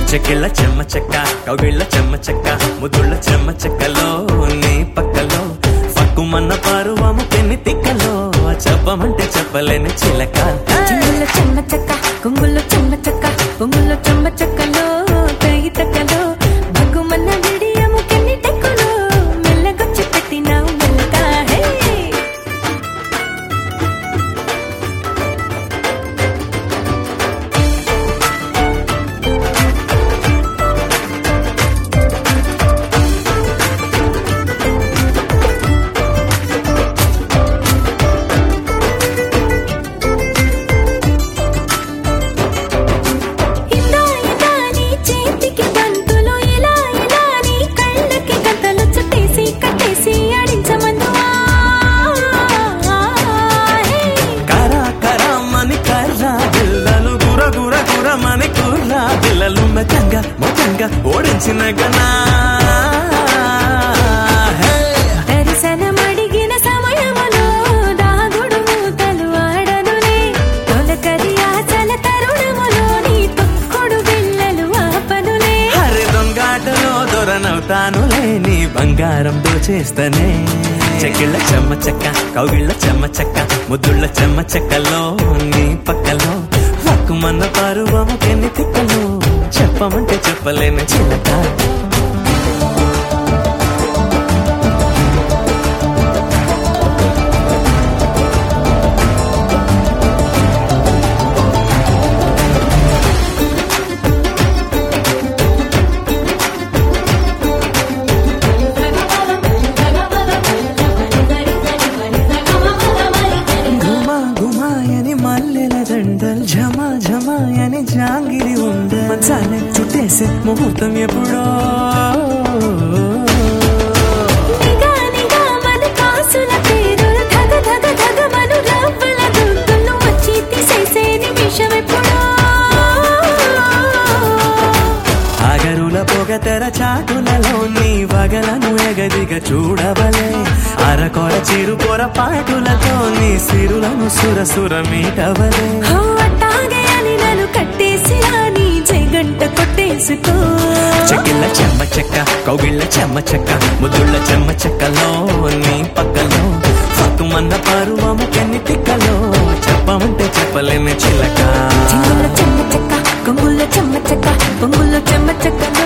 చెక్కిళ్ళ చెమ్మ చెక్క కౌగిళ్ళ చెమ్మ చెక్క ముదుళ్ళ చెమ్మ చెక్కలో నీ పక్కలో పక్కుమన్న పరువము పెన్ని తిక్కలో చెప్పమంటే చెప్పలేని చిలక చెంగుల్లో చెమ్మ చెక్క కొంగుల్లో చెమ్మ చెక్క కొంగుల్లో చెమ్మ చెక్కలో తగి తక్కలో భగ్గుమన్న విడియము కెన్ని టెక్కులో మెల్లగొచ్చి పెట్టినావు మెల్లక పిల్లలు మొత్తంగా ఓడించిన గనా దర్శనమడిగిన సమయములో దాగుడు మూతలు ఆడనులే తొలకరి ఆచల తరుణములో నీ తొక్కుడు బిళ్ళలు ఆపనులే హరి దొంగాటలో దొరనవుతానులే నీ బంగారం దోచేస్తనే చెక్కిళ్ళ చెమ్మ చెక్క కౌగిళ్ళ చెమ్మ చెక్క ముద్దుళ్ళ చెమ్మ చెక్కలో నీ పక్కలో హక్కుమన్న పరువము కెన్ని తిక్కలో చెప్పమంటే చెప్పలేని చిలక ఝమాయని జాంగిరి ఉండే మంచాలే చుట్టేసే ముహూర్తం ఎప్పుడో ఆగరుల పొగ తెర చాటులలో నీ వగలను ఎగదిగా చూడవలే అరకొర చిరు పొర పాటులతో నీ సిరులను సురసుర మీటవలే చెక్కిళ్ళ చెమ్మ చెక్క కౌగిళ్ళ చెమ్మ చెక్క ముద్దుళ్ళ చెమ్మ చెక్కలో నీ పక్కలో పక్కుమన్న పరువము కెన్ని తిక్కలో చెప్పమంటే చెప్పలేని చిలక చెమ్మ చెక్క కొంగుల్లో చెమ్మ చెక్క కొంగుల్లో చెమ్మ చెక్కలో